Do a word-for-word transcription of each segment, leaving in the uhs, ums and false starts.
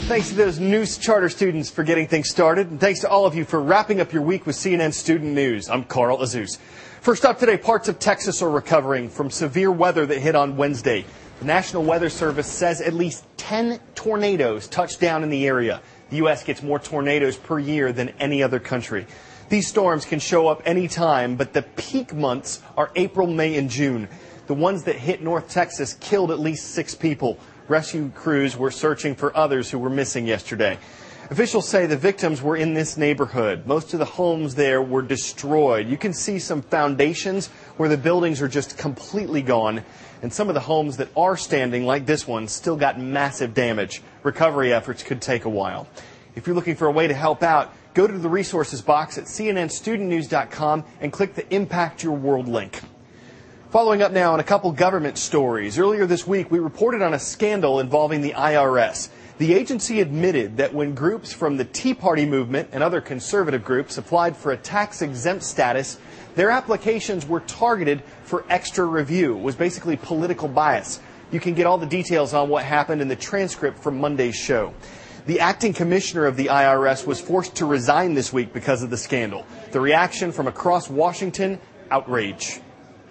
Thanks to those new charter students for getting things started, and thanks to all of you for wrapping up your week with C N N Student News. I'm Carl Azuz. First up today, parts of Texas are recovering from severe weather that hit on Wednesday. The National Weather Service says at least ten tornadoes touched down in the area. The U S gets more tornadoes per year than any other country. These storms can show up any time, but the peak months are April, May, and June. The ones that hit North Texas killed at least six people. Rescue crews were searching for others who were missing yesterday. Officials say the victims were in this neighborhood. Most of the homes there were destroyed. You can see some foundations where the buildings are just completely gone. And some of the homes that are standing, like this one, still got massive damage. Recovery efforts could take a while. If you're looking for a way to help out, go to the resources box at C N N student news dot com and click the Impact Your World link. Following up now on a couple government stories. Earlier this week, we reported on a scandal involving the I R S. The agency admitted that when groups from the Tea Party movement and other conservative groups applied for a tax-exempt status, their applications were targeted for extra review. It was basically political bias. You can get all the details on what happened in the transcript from Monday's show. The acting commissioner of the I R S was forced to resign this week because of the scandal. The reaction from across Washington, outrage.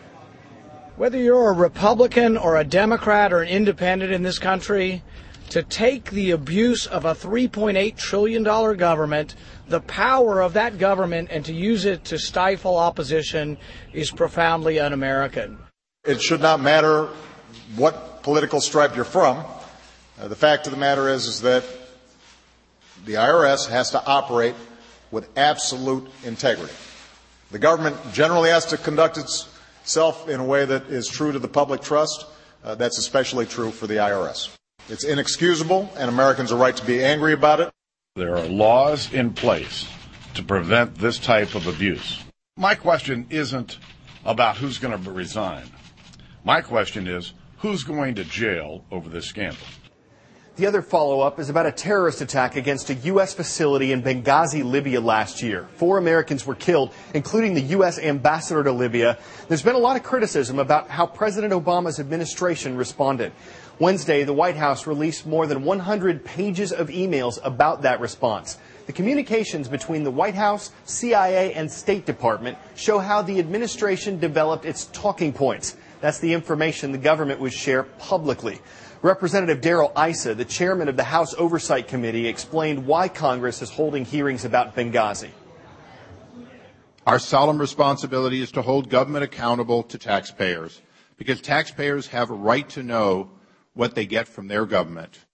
Whether you're a Republican or a Democrat or an independent in this country, to take the abuse of a three point eight trillion dollars government, the power of that government, and to use it to stifle opposition is profoundly un-American. It should not matter what political stripe you're from. Uh, the fact of the matter is, is that the I R S has to operate with absolute integrity. The government generally has to conduct itself in a way that is true to the public trust. Uh, that's especially true for the I R S. It's inexcusable, and Americans are right to be angry about it. There are laws in place to prevent this type of abuse. My question isn't about who's going to resign. My question is, who's going to jail over this scandal? The other follow-up is about a terrorist attack against a U S facility in Benghazi, Libya last year. Four Americans were killed, including the U S ambassador to Libya. There's been a lot of criticism about how President Obama's administration responded. Wednesday, the White House released more than one hundred pages of emails about that response. The communications between the White House, C I A, and State Department show how the administration developed its talking points. That's the information the government would share publicly. Representative Darrell Issa, the chairman of the House Oversight Committee, explained why Congress is holding hearings about Benghazi. Our solemn responsibility is to hold government accountable to taxpayers, because taxpayers have a right to know what they get from their government.